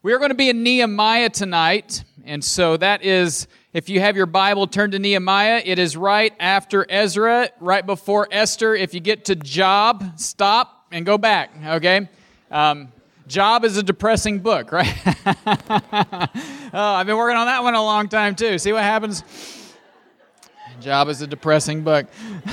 We are going to be in Nehemiah tonight, and so that is, if you have your Bible, turn to Nehemiah. It is right after Ezra, right before Esther. If you get to Job, stop and go back, okay? Job is a depressing book, right? I've been working on that one a long time, too. See what happens? Job is a depressing book.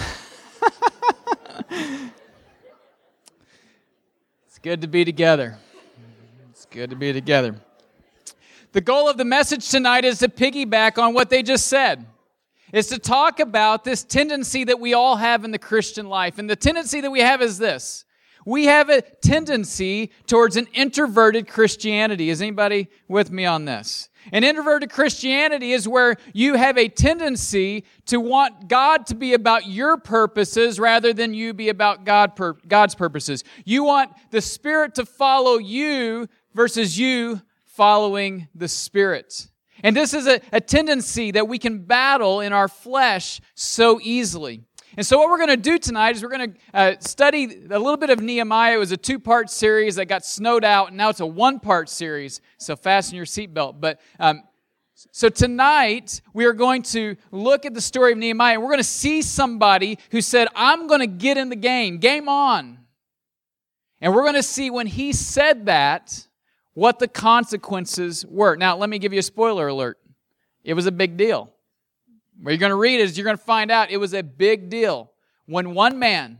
It's good to be together. Good to be together. The goal of the message tonight is to piggyback on what they just said. It's to talk about this tendency that we all have in the Christian life. And the tendency that we have is this. We have a tendency towards an introverted Christianity. Is anybody with me on this? An introverted Christianity is where you have a tendency to want God to be about your purposes rather than you be about God's purposes. You want the Spirit to follow you versus you following the Spirit. And this is a tendency that we can battle in our flesh so easily. And so what we're going to do tonight is we're going to study a little bit of Nehemiah. It was a two-part series that got snowed out, and now it's a one-part series, so fasten your seatbelt. But so tonight, we are going to look at the story of Nehemiah, and we're going to see somebody who said, I'm going to get in the game on. And we're going to see when he said that, what the consequences were. Now, let me give you a spoiler alert. It was a big deal. What you're going to read is you're going to find out it was a big deal when one man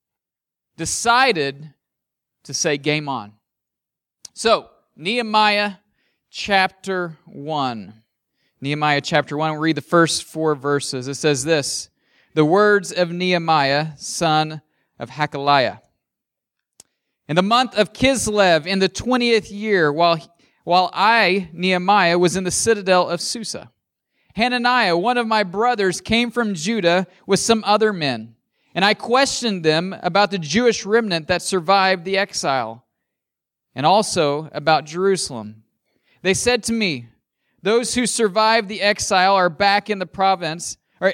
decided to say game on. So, Nehemiah chapter 1. Nehemiah chapter 1, we'll read the first 4 verses. It says this, the words of Nehemiah, son of Hakaliah. In the month of Kislev, in the 20th year, while I, Nehemiah, was in the citadel of Susa, Hananiah, one of my brothers, came from Judah with some other men, and I questioned them about the Jewish remnant that survived the exile, and also about Jerusalem. They said to me, those who survived the exile are back in the province, are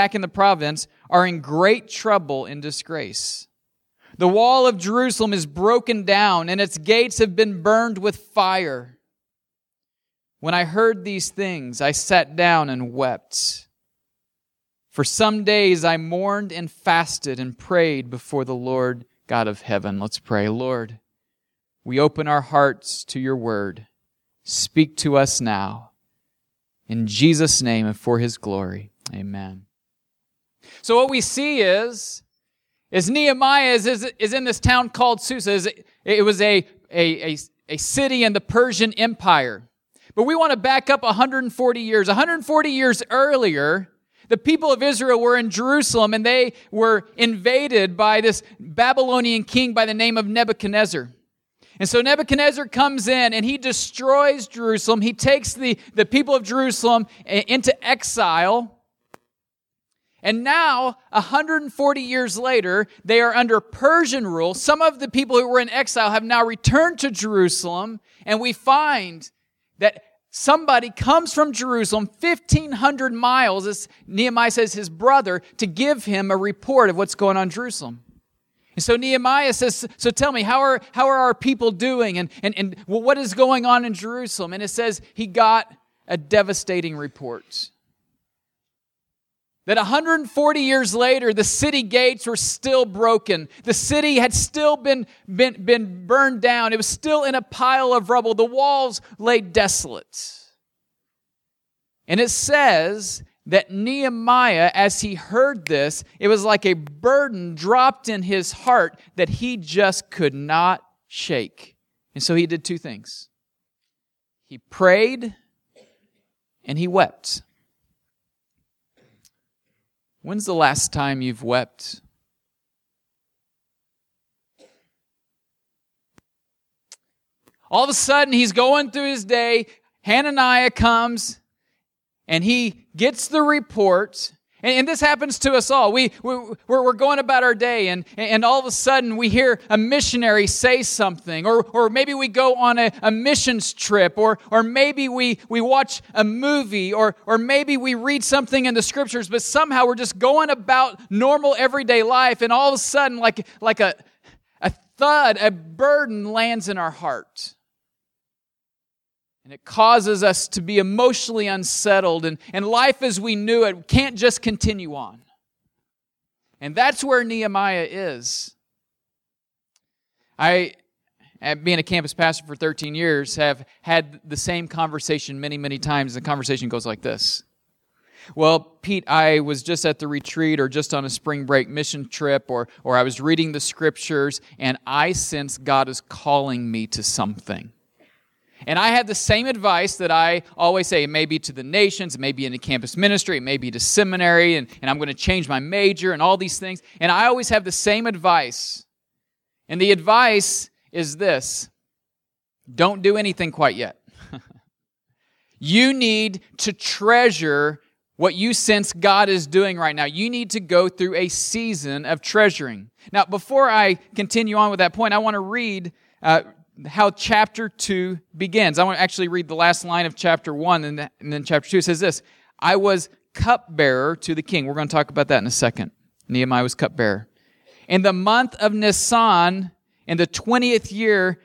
in great trouble and disgrace. The wall of Jerusalem is broken down, and its gates have been burned with fire. When I heard these things, I sat down and wept. For some days I mourned and fasted and prayed before the Lord God of heaven. Let's pray. Lord, we open our hearts to your word. Speak to us now. In Jesus' name and for his glory. Amen. So what we see is Nehemiah is in this town called Susa. It was a city in the Persian Empire. But we want to back up 140 years. 140 years earlier, the people of Israel were in Jerusalem, and they were invaded by this Babylonian king by the name of Nebuchadnezzar. And so Nebuchadnezzar comes in, and he destroys Jerusalem. He takes the people of Jerusalem into exile. And now, 140 years later, they are under Persian rule. Some of the people who were in exile have now returned to Jerusalem, and we find that somebody comes from Jerusalem 1,500 miles, as Nehemiah says, his brother, to give him a report of what's going on in Jerusalem. And so Nehemiah says, so tell me, how are our people doing? And what is going on in Jerusalem? And it says he got a devastating report. That 140 years later, the city gates were still broken. The city had still been burned down. It was still in a pile of rubble. The walls lay desolate. And it says that Nehemiah, as he heard this, it was like a burden dropped in his heart that he just could not shake. And so he did 2 things. He prayed and he wept. When's the last time you've wept? All of a sudden, he's going through his day. Hananiah comes, and he gets the report. And this happens to us all. We're going about our day, and all of a sudden we hear a missionary say something, or maybe we go on a missions trip, or maybe we watch a movie, or maybe we read something in the scriptures, but somehow we're just going about normal everyday life, and all of a sudden, like a thud, a burden lands in our heart. And it causes us to be emotionally unsettled, and life as we knew it can't just continue on. And that's where Nehemiah is. I, being a campus pastor for 13 years, have had the same conversation many, many times. The conversation goes like this. Well, Pete, I was just at the retreat or just on a spring break mission trip, or I was reading the scriptures, and I sense God is calling me to something. And I had the same advice that I always say. It may be to the nations, it may be in the campus ministry, it may be to seminary, and I'm going to change my major and all these things. And I always have the same advice. And the advice is this: don't do anything quite yet. You need to treasure what you sense God is doing right now. You need to go through a season of treasuring. Now, before I continue on with that point, I want to read how chapter 2 begins. I want to actually read the last line of chapter 1, and then chapter 2 says this: I was cupbearer to the king. We're going to talk about that in a second. Nehemiah was cupbearer. In the month of Nisan, in the 20th year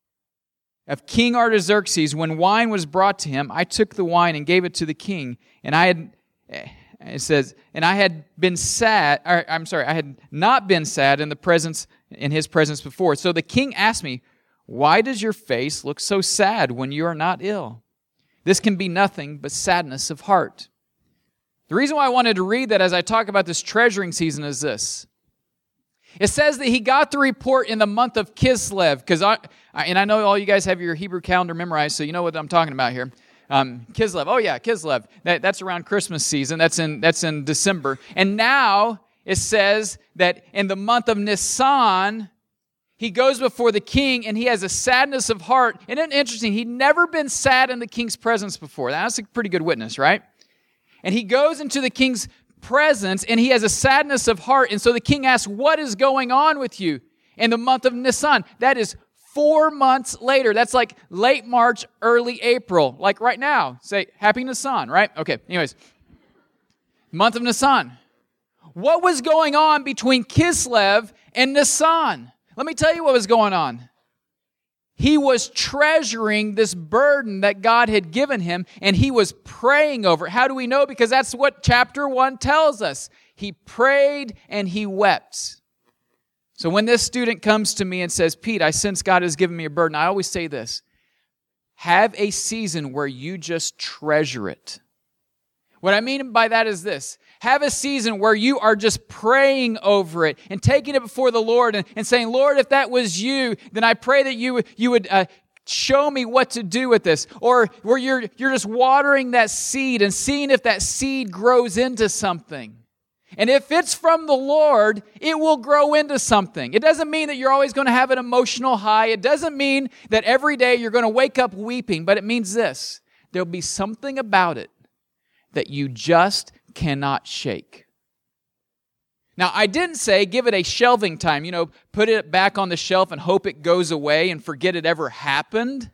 of King Artaxerxes, when wine was brought to him, I took the wine and gave it to the king. And I had, it says, and I had been sad, I had not been sad in his presence before. So the king asked me, why does your face look so sad when you are not ill? This can be nothing but sadness of heart. The reason why I wanted to read that as I talk about this treasuring season is this. It says that he got the report in the month of Kislev, because I know all you guys have your Hebrew calendar memorized, so you know what I'm talking about here. Kislev, oh yeah, Kislev. That's around Christmas season. That's in December. And now it says that in the month of Nisan, he goes before the king, and he has a sadness of heart. And it's interesting, he'd never been sad in the king's presence before. That's a pretty good witness, right? And he goes into the king's presence, and he has a sadness of heart. And so the king asks, what is going on with you in the month of Nisan? That is 4 months later. That's like late March, early April. Like right now. Say, Happy Nisan, right? Okay, anyways. Month of Nisan. What was going on between Kislev and Nisan? Let me tell you what was going on. He was treasuring this burden that God had given him, and he was praying over it. How do we know? Because that's what chapter 1 tells us. He prayed and he wept. So when this student comes to me and says, Pete, I sense God has given me a burden, I always say this: have a season where you just treasure it. What I mean by that is this: have a season where you are just praying over it and taking it before the Lord and saying, Lord, if that was you, then I pray that you would show me what to do with this. Or where you're just watering that seed and seeing if that seed grows into something. And if it's from the Lord, it will grow into something. It doesn't mean that you're always going to have an emotional high. It doesn't mean that every day you're going to wake up weeping. But it means this: there'll be something about it that you just cannot shake. Now, I didn't say give it a shelving time, put it back on the shelf and hope it goes away and forget it ever happened.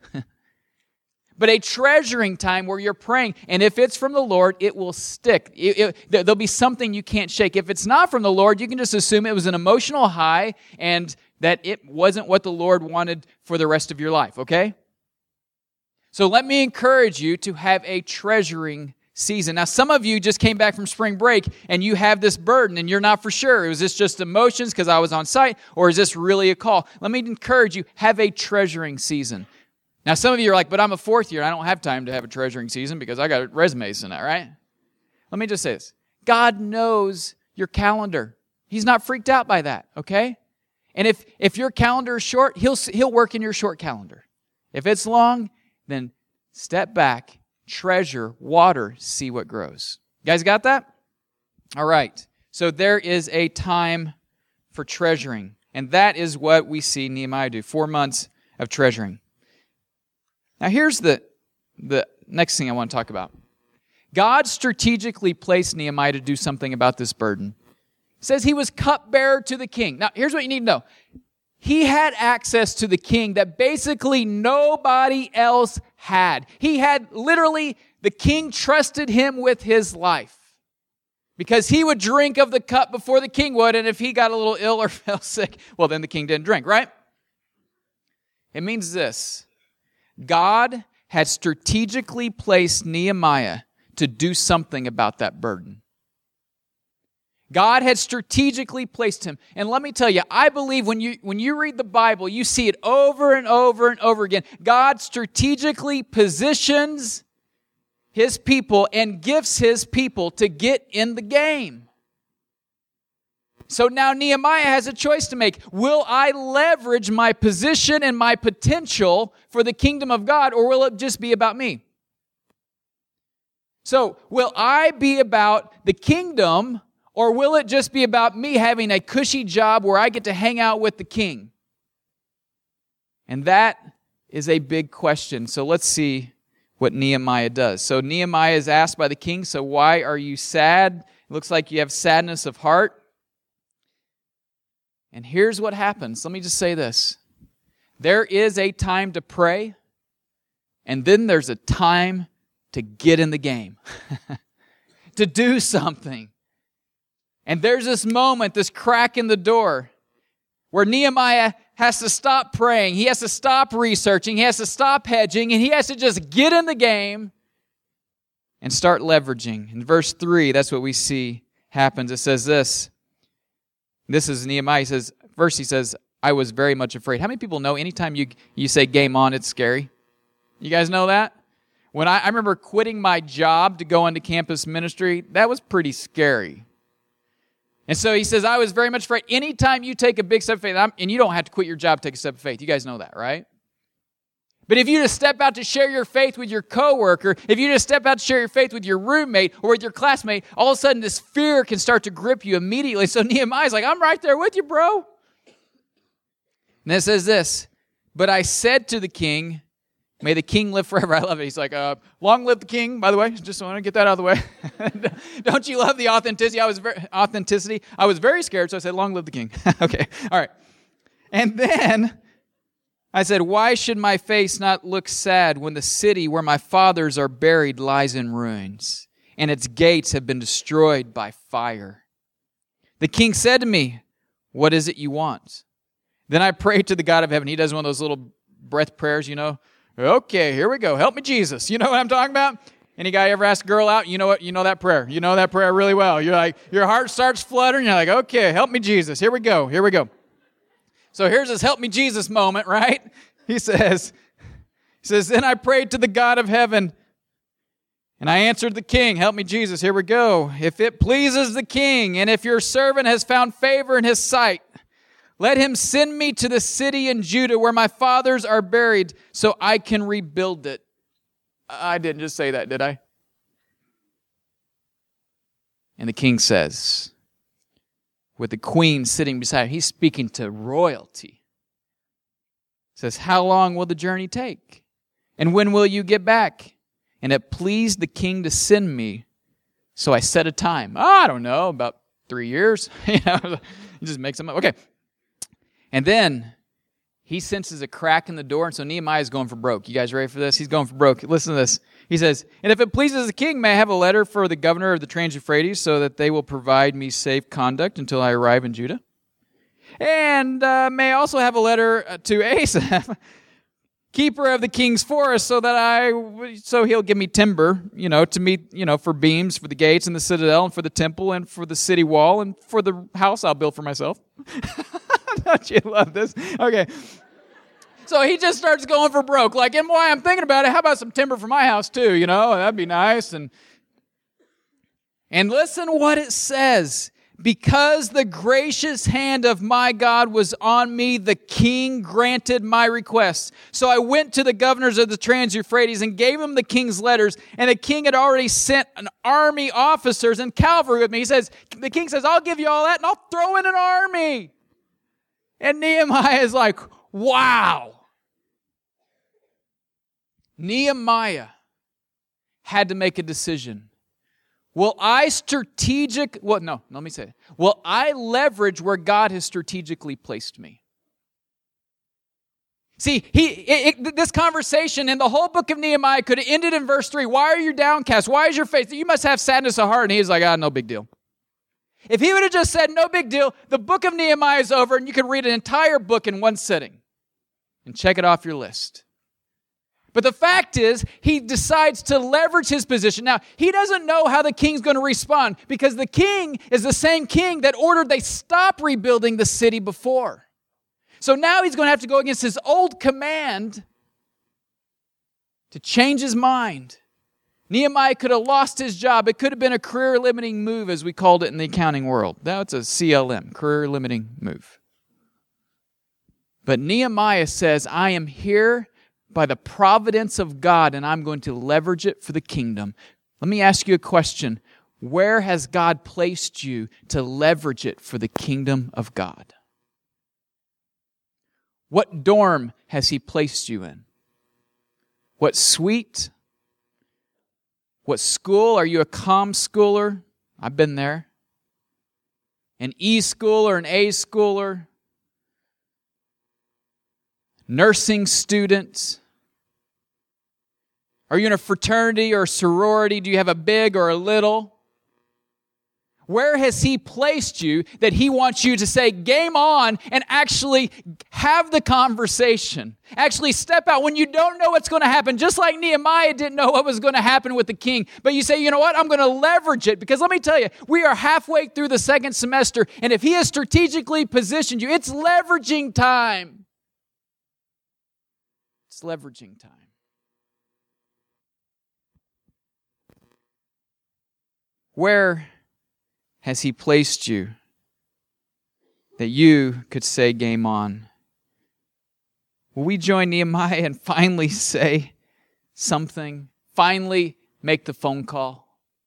But a treasuring time where you're praying, and if it's from the Lord, it will stick. There'll be something you can't shake. If it's not from the Lord, you can just assume it was an emotional high and that it wasn't what the Lord wanted for the rest of your life, okay? So let me encourage you to have a treasuring season. Now, some of you just came back from spring break and you have this burden and you're not for sure. Was this just emotions because I was on site, or is this really a call? Let me encourage you, have a treasuring season. Now, some of you are like, but I'm a fourth year and I don't have time to have a treasuring season because I got resumes and that, right? Let me just say this. God knows your calendar. He's not freaked out by that, okay? And if your calendar is short, he'll work in your short calendar. If it's long, then step back, treasure, water, see what grows. You guys got that? All right. So there is a time for treasuring. And that is what we see Nehemiah do. 4 months of treasuring. Now here's the next thing I want to talk about. God strategically placed Nehemiah to do something about this burden. It says he was cupbearer to the king. Now here's what you need to know. He had access to the king that basically nobody else had. He had literally, the king trusted him with his life. Because he would drink of the cup before the king would, and if he got a little ill or fell sick, well then the king didn't drink, right? It means this: God had strategically placed Nehemiah to do something about that burden. God had strategically placed him. And let me tell you, I believe when you read the Bible, you see it over and over and over again. God strategically positions His people and gifts His people to get in the game. So now Nehemiah has a choice to make. Will I leverage my position and my potential for the kingdom of God, or will it just be about me? So, will I be about the kingdom, or will it just be about me having a cushy job where I get to hang out with the king? And that is a big question. So let's see what Nehemiah does. So Nehemiah is asked by the king, so why are you sad? It looks like you have sadness of heart. And here's what happens. Let me just say this. There is a time to pray, and then there's a time to get in the game, to do something. And there's this moment, this crack in the door, where Nehemiah has to stop praying. He has to stop researching. He has to stop hedging. And he has to just get in the game and start leveraging. In verse 3, that's what we see happens. It says this. This is Nehemiah. He says, I was very much afraid. How many people know anytime you say game on, it's scary? You guys know that? When I remember quitting my job to go into campus ministry, that was pretty scary. And so he says, I was very much afraid. Anytime you take a big step of faith, and you don't have to quit your job to take a step of faith. You guys know that, right? But if you just step out to share your faith with your coworker, if you just step out to share your faith with your roommate or with your classmate, all of a sudden this fear can start to grip you immediately. So Nehemiah's like, I'm right there with you, bro. And it says this, but I said to the king, may the king live forever. I love it. He's like, long live the king, by the way. Just want to get that out of the way. Don't you love the authenticity? I was very scared, so I said, long live the king. Okay, all right. And then I said, why should my face not look sad when the city where my fathers are buried lies in ruins, and its gates have been destroyed by fire? The king said to me, what is it you want? Then I prayed to the God of heaven. He does one of those little breath prayers, you know. Okay, here we go. Help me, Jesus. You know what I'm talking about? Any guy ever ask a girl out? You know what? You know that prayer. You know that prayer really well. You're like, your heart starts fluttering. You're like, okay, help me, Jesus. Here we go. Here we go. So here's this help me, Jesus moment, right? He says, then I prayed to the God of heaven, and I answered the king, help me, Jesus. Here we go. If it pleases the king, and if your servant has found favor in his sight, let him send me to the city in Judah where my fathers are buried so I can rebuild it. I didn't just say that, did I? And the king says, with the queen sitting beside him, he's speaking to royalty. Says, how long will the journey take? And when will you get back? And it pleased the king to send me. So I set a time. I don't know, about 3 years. You just make some up. Okay. And then he senses a crack in the door, and so Nehemiah is going for broke. You guys ready for this? He's going for broke. Listen to this. He says, and if it pleases the king, may I have a letter for the governor of the Trans-Euphrates so that they will provide me safe conduct until I arrive in Judah? And may I also have a letter to Asaph, keeper of the king's forest, so he'll give me timber, to meet, for beams, for the gates and the citadel, and for the temple, and for the city wall, and for the house I'll build for myself. Don't you love this? Okay. So he just starts going for broke. Like, and boy, I'm thinking about it. How about some timber for my house too? That'd be nice. And listen what it says. Because the gracious hand of my God was on me, the king granted my request. So I went to the governors of the Trans-Euphrates and gave them the king's letters. And the king had already sent an army officers and cavalry with me. The king says, I'll give you all that and I'll throw in an army. And Nehemiah is like, wow. Nehemiah had to make a decision. Will I leverage where God has strategically placed me? See, this conversation in the whole book of Nehemiah could have ended in verse 3. Why are you downcast? Why is your face? You must have sadness of heart. And he's like, no big deal. If he would have just said, no big deal, the book of Nehemiah is over and you could read an entire book in one sitting and check it off your list. But the fact is, he decides to leverage his position. Now, he doesn't know how the king's going to respond because the king is the same king that ordered they stop rebuilding the city before. So now he's going to have to go against his old command to change his mind. Nehemiah could have lost his job. It could have been a career-limiting move, as we called it in the accounting world. That's a CLM, career-limiting move. But Nehemiah says, I am here by the providence of God, and I'm going to leverage it for the kingdom. Let me ask you a question. Where has God placed you to leverage it for the kingdom of God? What dorm has He placed you in? What suite? What school? Are you a comm schooler? I've been there. An E schooler, an A schooler? Nursing student? Are you in a fraternity or a sorority? Do you have a big or a little? Where has He placed you that He wants you to say, game on, and actually have the conversation? Actually step out when you don't know what's going to happen, just like Nehemiah didn't know what was going to happen with the king. But you say, you know what, I'm going to leverage it. Because let me tell you, we are halfway through the second semester, and if He has strategically positioned you, it's leveraging time. It's leveraging time. Where has He placed you that you could say game on? Will we join Nehemiah and finally say something? Finally make the phone call?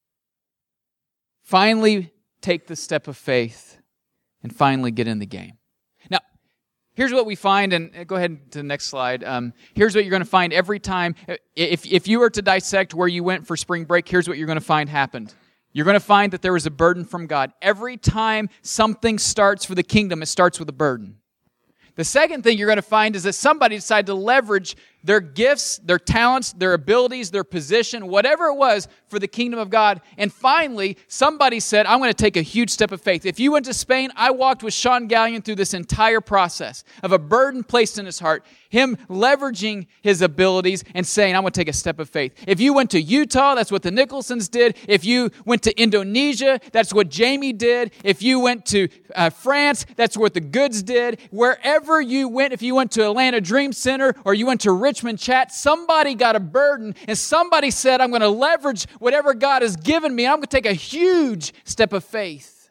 Finally take the step of faith and finally get in the game? Now, here's what we find, and go ahead to the next slide. Here's what you're going to find every time. If you were to dissect where you went for spring break, here's what you're going to find happened. You're going to find that there was a burden from God. Every time something starts for the kingdom, it starts with a burden. The second thing you're going to find is that somebody decided to leverage their gifts, their talents, their abilities, their position, whatever it was for the kingdom of God. And finally, somebody said, I'm going to take a huge step of faith. If you went to Spain, I walked with Sean Gallion through this entire process of a burden placed in his heart, him leveraging his abilities and saying, I'm going to take a step of faith. If you went to Utah, that's what the Nicholsons did. If you went to Indonesia, that's what Jamie did. If you went to France, that's what the Goods did. Wherever you went, if you went to Atlanta Dream Center or you went to Richmond Chat, somebody got a burden and somebody said, I'm going to leverage whatever God has given me and I'm going to take a huge step of faith.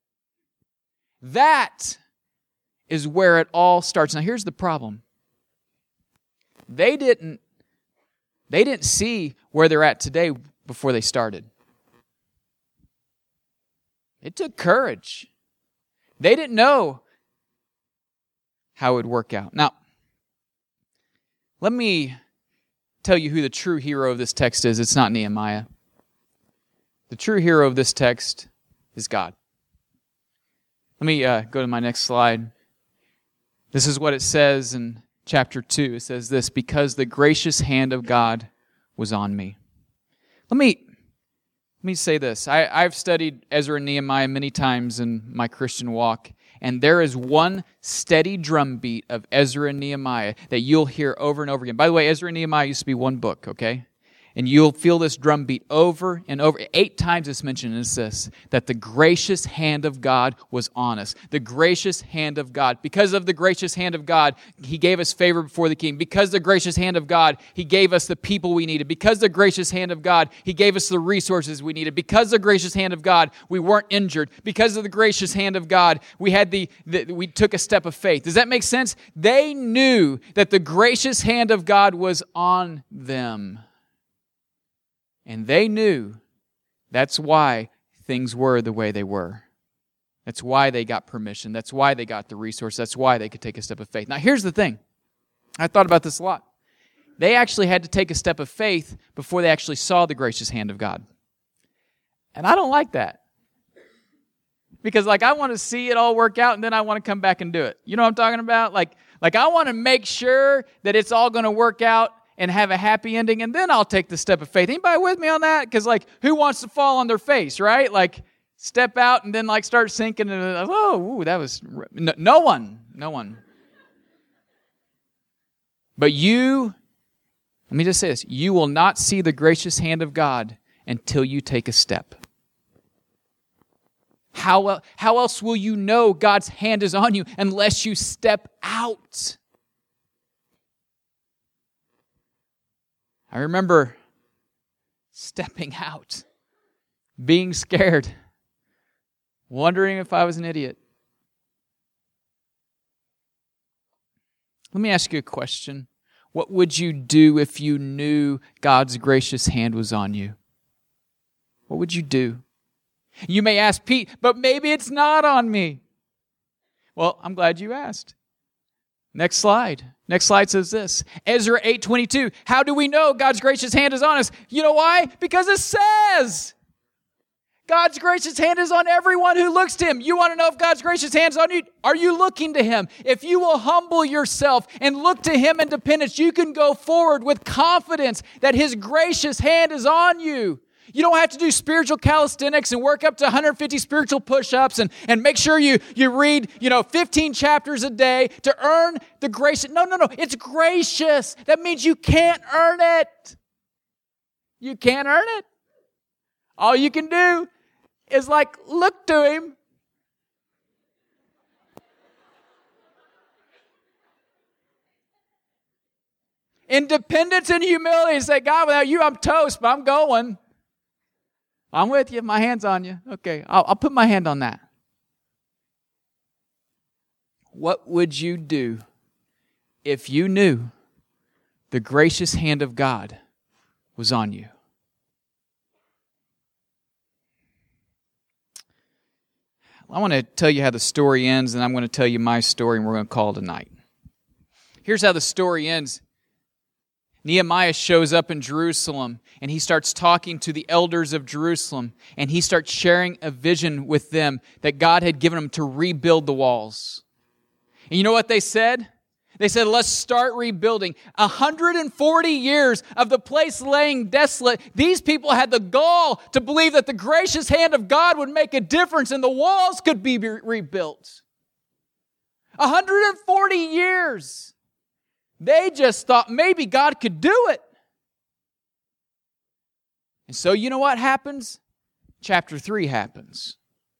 That is where it all starts. Now here's the problem. They didn't see where they're at today before they started. It took courage. They didn't know how it would work out. Now, let me tell you who the true hero of this text is. It's not Nehemiah. The true hero of this text is God. Let me go to my next slide. This is what it says in chapter 2. It says this, because the gracious hand of God was on me. Let me say this. I've studied Ezra and Nehemiah many times in my Christian walk, and there is one steady drumbeat of Ezra and Nehemiah that you'll hear over and over again. By the way, Ezra and Nehemiah used to be one book, okay? And you'll feel this drumbeat over and over. 8 times it's mentioned is this, that the gracious hand of God was on us. The gracious hand of God. Because of the gracious hand of God, He gave us favor before the king. Because the gracious hand of God, He gave us the people we needed. Because the gracious hand of God, He gave us the resources we needed. Because the gracious hand of God, we weren't injured. Because of the gracious hand of God, we had we took a step of faith. Does that make sense? They knew that the gracious hand of God was on them. And they knew that's why things were the way they were. That's why they got permission. That's why they got the resource. That's why they could take a step of faith. Now, here's the thing. I thought about this a lot. They actually had to take a step of faith before they actually saw the gracious hand of God. And I don't like that. Because, I want to see it all work out, and then I want to come back and do it. You know what I'm talking about? Like I want to make sure that it's all going to work out and have a happy ending, and then I'll take the step of faith. Anybody with me on that? Because, who wants to fall on their face, right? Step out and then, start sinking, and, that was... No one. But you Let me just say this. You will not see the gracious hand of God until you take a step. How else will you know God's hand is on you unless you step out? I remember stepping out, being scared, wondering if I was an idiot. Let me ask you a question. What would you do if you knew God's gracious hand was on you? What would you do? You may ask, Pete, but maybe it's not on me. Well, I'm glad you asked. Next slide. Next slide says this. Ezra 8:22. How do we know God's gracious hand is on us? You know why? Because it says God's gracious hand is on everyone who looks to Him. You want to know if God's gracious hand is on you? Are you looking to Him? If you will humble yourself and look to Him in dependence, you can go forward with confidence that His gracious hand is on you. You don't have to do spiritual calisthenics and work up to 150 spiritual push-ups and make sure you read, 15 chapters a day to earn the grace. No. It's gracious. That means you can't earn it. You can't earn it. All you can do is look to Him. In dependence and humility, say, God, without you, I'm toast, but I'm going. I'm with you. My hand's on you. Okay, I'll put my hand on that. What would you do if you knew the gracious hand of God was on you? I want to tell you how the story ends, and I'm going to tell you my story, and we're going to call it a night. Here's how the story ends. Nehemiah shows up in Jerusalem, and he starts talking to the elders of Jerusalem, and he starts sharing a vision with them that God had given him to rebuild the walls. And you know what they said? They said, let's start rebuilding. 140 years of the place laying desolate, these people had the gall to believe that the gracious hand of God would make a difference and the walls could be rebuilt. 140 years. They just thought maybe God could do it. And so you know what happens? Chapter 3 happens.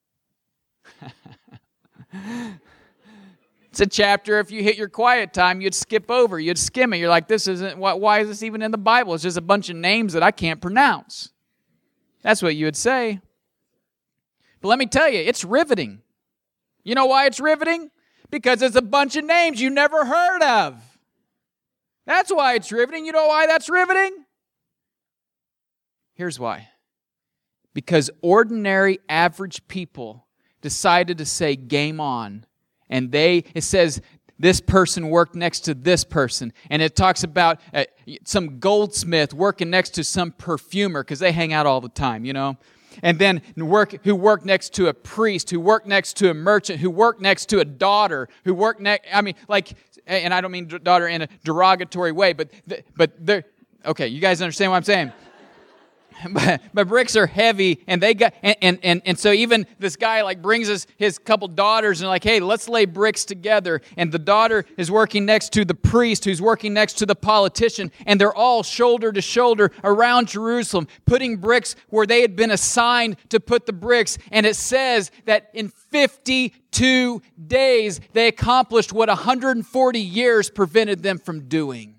It's a chapter, if you hit your quiet time, you'd skip over, you'd skim it. You're like, why is this even in the Bible? It's just a bunch of names that I can't pronounce. That's what you would say. But let me tell you, it's riveting. You know why it's riveting? Because it's a bunch of names you never heard of. That's why it's riveting. You know why that's riveting? Here's why. Because ordinary, average people decided to say, game on. And it says, this person worked next to this person. And it talks about some goldsmith working next to some perfumer, because they hang out all the time, And then who worked next to a priest, who worked next to a merchant, who worked next to a daughter, who worked and I don't mean daughter in a derogatory way, but they're, okay, you guys understand what I'm saying? But bricks are heavy, and they got and so even this guy brings his couple daughters and hey, let's lay bricks together. And the daughter is working next to the priest, who's working next to the politician, and they're all shoulder to shoulder around Jerusalem, putting bricks where they had been assigned to put the bricks. And it says that in 52 days they accomplished what 140 years prevented them from doing.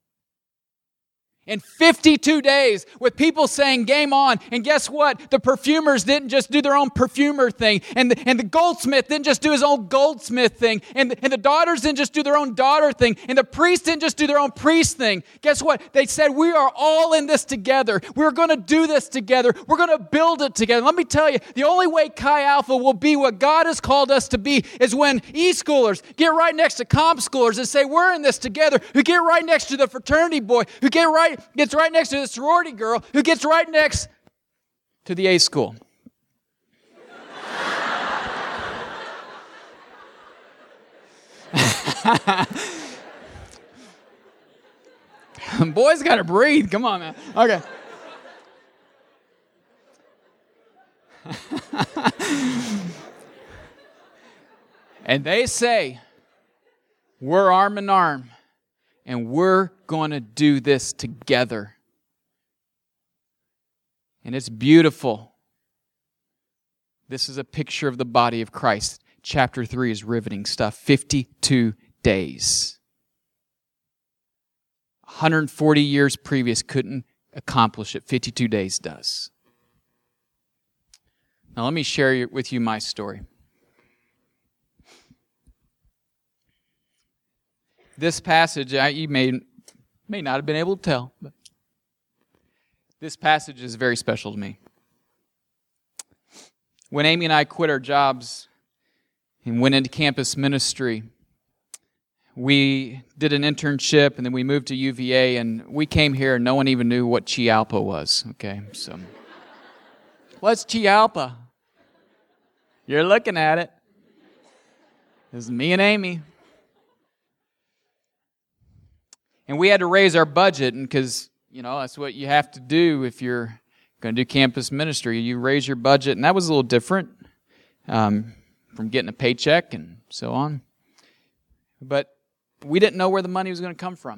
In 52 days, with people saying, game on. And guess what? The perfumers didn't just do their own perfumer thing. And the goldsmith didn't just do his own goldsmith thing. And the daughters didn't just do their own daughter thing. And the priest didn't just do their own priest thing. Guess what? They said, we are all in this together. We're going to do this together. We're going to build it together. Let me tell you, the only way Chi Alpha will be what God has called us to be is when E-schoolers get right next to comp schoolers and say, we're in this together. Who get right next to the fraternity boy. Who gets right next to the sorority girl, who gets right next to the A school. Boys got to breathe. Come on, man. Okay. And they say, we're arm in arm. And we're going to do this together. And it's beautiful. This is a picture of the body of Christ. Chapter 3 is riveting stuff. 52 days. 140 years previous couldn't accomplish it. 52 days does. Now let me share with you my story. This passage, you may not have been able to tell, but this passage is very special to me. When Amy and I quit our jobs and went into campus ministry, we did an internship and then we moved to UVA, and we came here and no one even knew what Chialpa was. Okay, so what's Chialpa? You're looking at it. This is me and Amy. And we had to raise our budget, and because, that's what you have to do if you're going to do campus ministry. You raise your budget, and that was a little different from getting a paycheck and so on. But we didn't know where the money was going to come from.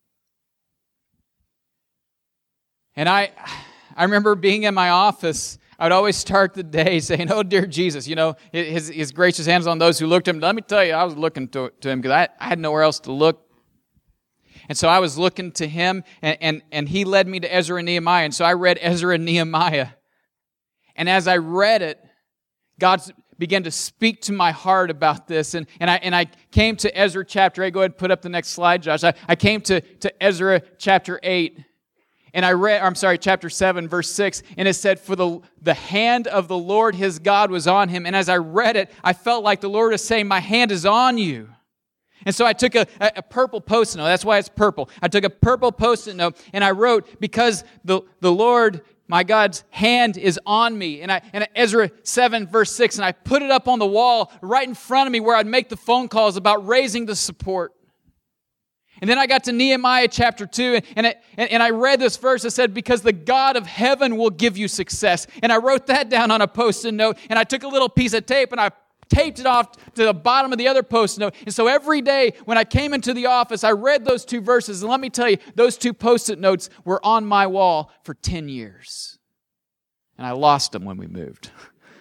And I remember being in my office. I would always start the day saying, "Oh, dear Jesus," his gracious hands on those who looked to him. Let me tell you, I was looking to him because I had nowhere else to look. And so I was looking to him, and he led me to Ezra and Nehemiah. And so I read Ezra and Nehemiah. And as I read it, God began to speak to my heart about this. And I came to Ezra chapter 8. Go ahead and put up the next slide, Josh. I came to Ezra chapter 8. And chapter 7, verse 6. And it said, "For the hand of the Lord his God was on him." And as I read it, I felt like the Lord was saying, "My hand is on you." And so I took a purple Post-it note. That's why it's purple. I took a purple Post-it note and I wrote, "Because the Lord, my God's hand is on me." And Ezra 7, verse 6, and I put it up on the wall right in front of me where I'd make the phone calls about raising the support. And then I got to Nehemiah chapter 2, and I read this verse that said, "Because the God of heaven will give you success." And I wrote that down on a Post-it note, and I took a little piece of tape and I taped it off to the bottom of the other Post-it note. And so every day when I came into the office, I read those two verses. And let me tell you, those two Post-it notes were on my wall for 10 years. And I lost them when we moved.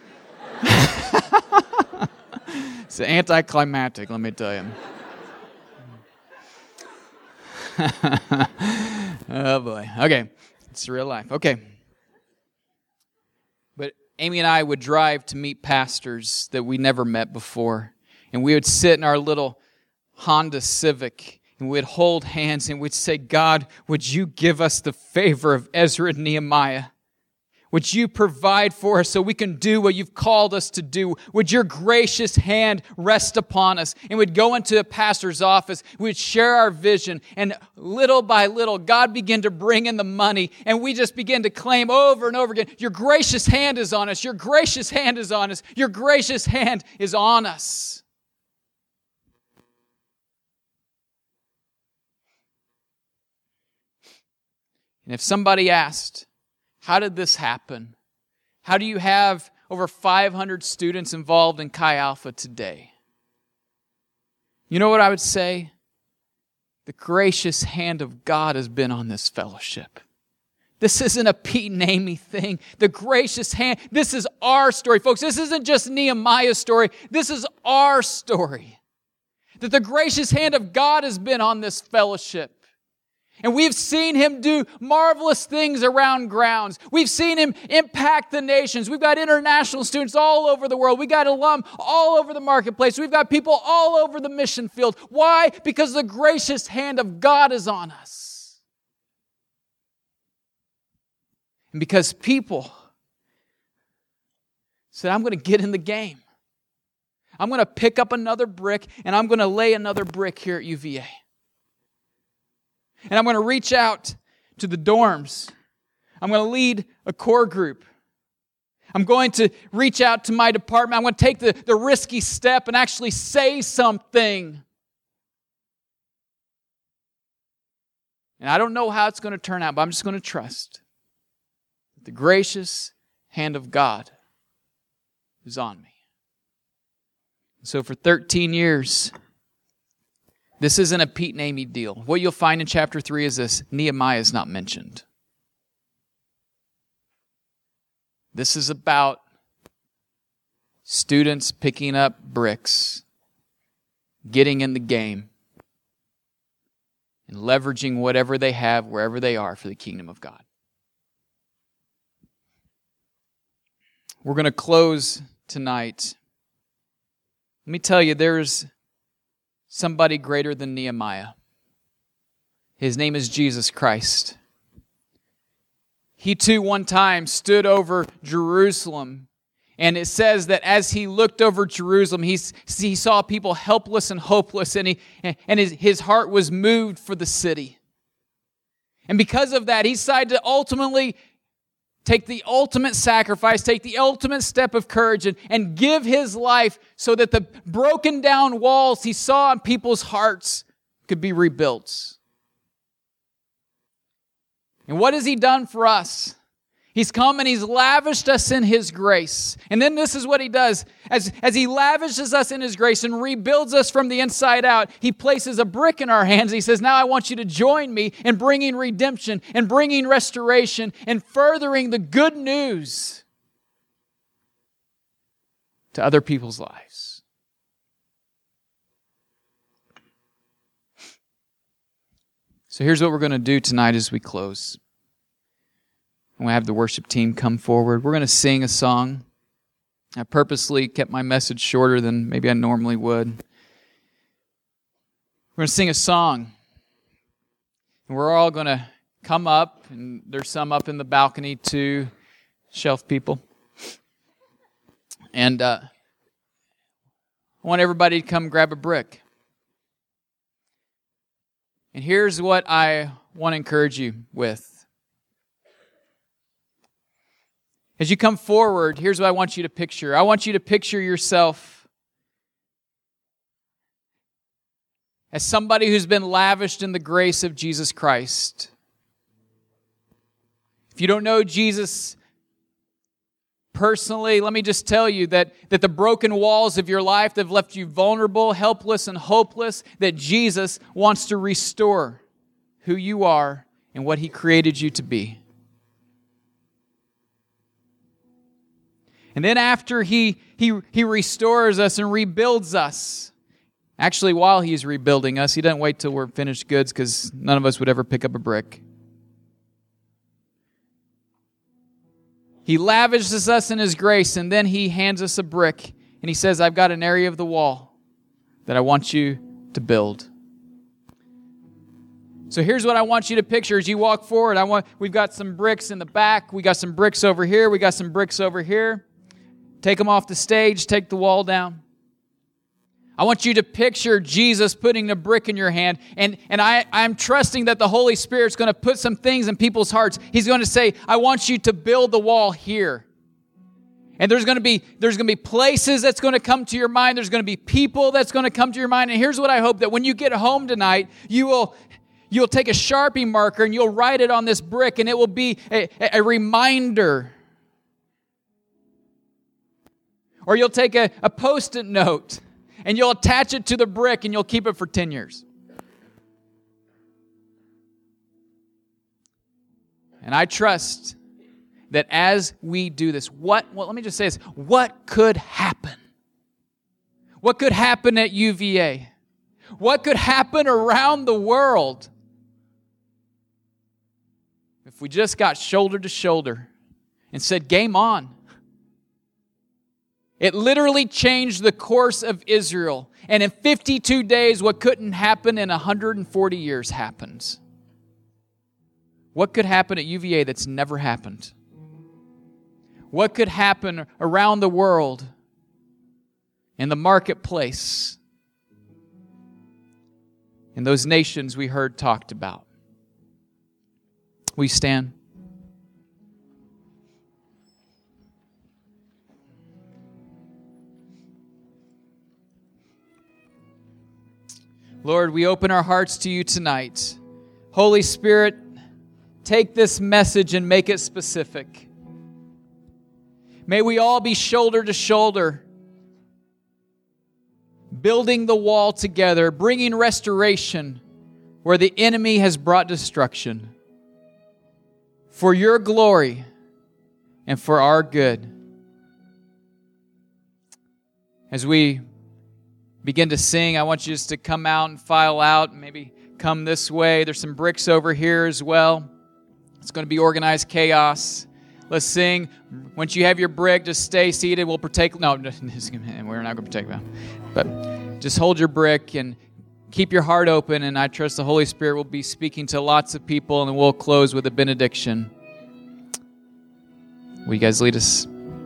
It's anticlimactic, let me tell you. Oh boy. Okay. It's real life. Okay. Amy and I would drive to meet pastors that we never met before. And we would sit in our little Honda Civic and we'd hold hands and we'd say, "God, would you give us the favor of Ezra and Nehemiah? Would you provide for us so we can do what you've called us to do? Would your gracious hand rest upon us?" And we'd go into a pastor's office. We'd share our vision. And little by little, God began to bring in the money. And we just began to claim over and over again, "Your gracious hand is on us. Your gracious hand is on us. Your gracious hand is on us." And if somebody asked, "How did this happen? How do you have over 500 students involved in Chi Alpha today?" You know what I would say? The gracious hand of God has been on this fellowship. This isn't a Pete and Amy thing. The gracious hand, this is our story, folks. This isn't just Nehemiah's story. This is our story. That the gracious hand of God has been on this fellowship. And we've seen him do marvelous things around grounds. We've seen him impact the nations. We've got international students all over the world. We've got alum all over the marketplace. We've got people all over the mission field. Why? Because the gracious hand of God is on us. And because people said, "I'm going to get in the game. I'm going to pick up another brick and I'm going to lay another brick here at UVA. And I'm going to reach out to the dorms. I'm going to lead a core group. I'm going to reach out to my department. I'm going to take the risky step and actually say something." And I don't know how it's going to turn out, but I'm just going to trust that the gracious hand of God is on me. So for 13 years, This isn't a Pete and Amy deal. What you'll find in chapter 3 is this: Nehemiah is not mentioned. This is about students picking up bricks, getting in the game, and leveraging whatever they have, wherever they are, for the kingdom of God. We're going to close tonight. Let me tell you, there's somebody greater than Nehemiah. His name is Jesus Christ. He too one time stood over Jerusalem. And it says that as he looked over Jerusalem, he saw people helpless and hopeless, and his heart was moved for the city. And because of that, he decided to ultimately take the ultimate sacrifice, take the ultimate step of courage, and give his life so that the broken down walls he saw in people's hearts could be rebuilt. And what has he done for us? He's come and he's lavished us in his grace. And then this is what he does. As he lavishes us in his grace and rebuilds us from the inside out, he places a brick in our hands. He says, now I want you to join me in bringing redemption and bringing restoration and furthering the good news to other people's lives. So here's what we're going to do tonight as we close. And we'll have the worship team come forward. We're going to sing a song. I purposely kept my message shorter than maybe I normally would. We're going to sing a song. And we're all going to come up, and there's some up in the balcony too, shelf people. And I want everybody to come grab a brick. And here's what I want to encourage you with. As you come forward, here's what I want you to picture. I want you to picture yourself as somebody who's been lavished in the grace of Jesus Christ. If you don't know Jesus personally, let me just tell you that the broken walls of your life that have left you vulnerable, helpless, and hopeless, that Jesus wants to restore who you are and what He created you to be. And then after he restores us and rebuilds us, actually while He's rebuilding us, He doesn't wait till we're finished goods, because none of us would ever pick up a brick. He lavishes us in His grace, and then He hands us a brick, and He says, I've got an area of the wall that I want you to build. So here's what I want you to picture as you walk forward. We've got some bricks in the back. We got some bricks over here. We got some bricks over here. Take them off the stage. Take the wall down. I want you to picture Jesus putting a brick in your hand. And I'm trusting that the Holy Spirit's going to put some things in people's hearts. He's going to say, I want you to build the wall here. And there's going to be places that's going to come to your mind. There's going to be people that's going to come to your mind. And here's what I hope, that when you get home tonight, you'll take a Sharpie marker and you'll write it on this brick, and it will be a reminder. Or you'll take a Post-it note and you'll attach it to the brick and you'll keep it for 10 years. And I trust that as we do this, let me just say this, what could happen? What could happen at UVA? What could happen around the world if we just got shoulder to shoulder and said, game on? It literally changed the course of Israel. And in 52 days, what couldn't happen in 140 years happens. What could happen at UVA that's never happened? What could happen around the world, in the marketplace, in those nations we heard talked about? We stand. Lord, we open our hearts to You tonight. Holy Spirit, take this message and make it specific. May we all be shoulder to shoulder, building the wall together, bringing restoration where the enemy has brought destruction, for your glory and for our good. As we begin to sing, I want you just to come out and file out, maybe come this way. There's some bricks over here as well. It's going to be organized chaos. Let's sing. Once you have your brick, just stay seated. We'll partake. No, we're not going to partake that. But just hold your brick and keep your heart open, and I trust the Holy Spirit will be speaking to lots of people, and we'll close with a benediction. Will you guys lead us?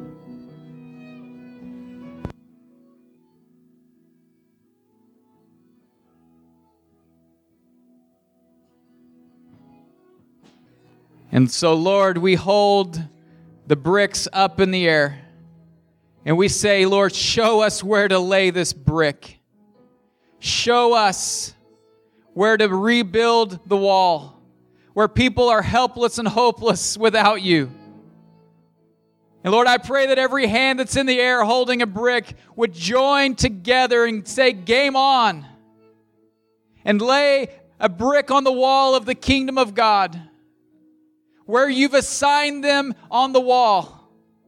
And so, Lord, we hold the bricks up in the air, and we say, Lord, show us where to lay this brick. Show us where to rebuild the wall, where people are helpless and hopeless without you. And Lord, I pray that every hand that's in the air holding a brick would join together and say, game on, and lay a brick on the wall of the kingdom of God, where you've assigned them on the wall.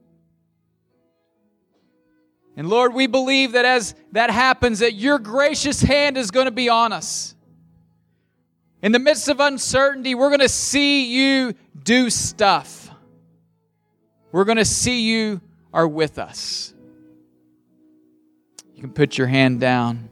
And Lord, we believe that as that happens, that your gracious hand is going to be on us. In the midst of uncertainty, we're going to see you do stuff. We're going to see you are with us. You can put your hand down.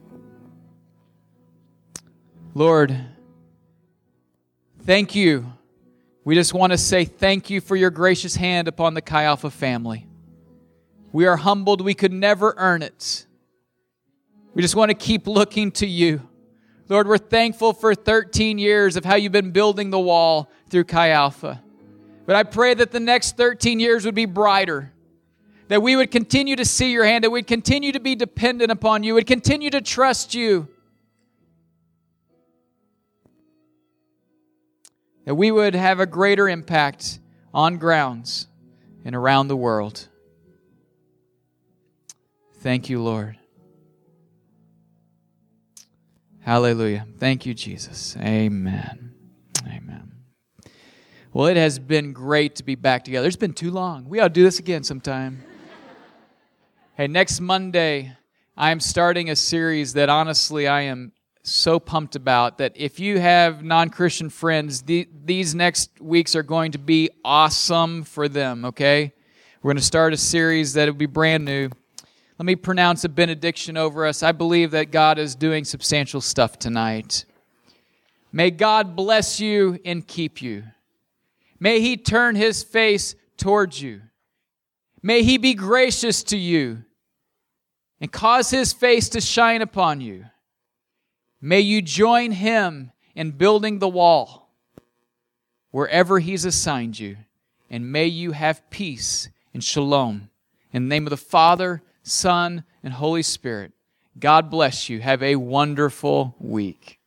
Lord, thank you. We just want to say thank you for your gracious hand upon the Chi Alpha family. We are humbled. We could never earn it. We just want to keep looking to you. Lord, we're thankful for 13 years of how you've been building the wall through Chi Alpha. But I pray that the next 13 years would be brighter, that we would continue to see your hand, that we'd continue to be dependent upon you, would continue to trust you, that we would have a greater impact on grounds and around the world. Thank you, Lord. Hallelujah. Thank you, Jesus. Amen. Amen. Well, it has been great to be back together. It's been too long. We ought to do this again sometime. Hey, next Monday, I'm starting a series that honestly I am so pumped about, that if you have non-Christian friends, these next weeks are going to be awesome for them, okay? We're going to start a series that will be brand new. Let me pronounce a benediction over us. I believe that God is doing substantial stuff tonight. May God bless you and keep you. May He turn His face towards you. May He be gracious to you and cause His face to shine upon you. May you join Him in building the wall wherever He's assigned you. And may you have peace and shalom. In the name of the Father, Son, and Holy Spirit, God bless you. Have a wonderful week.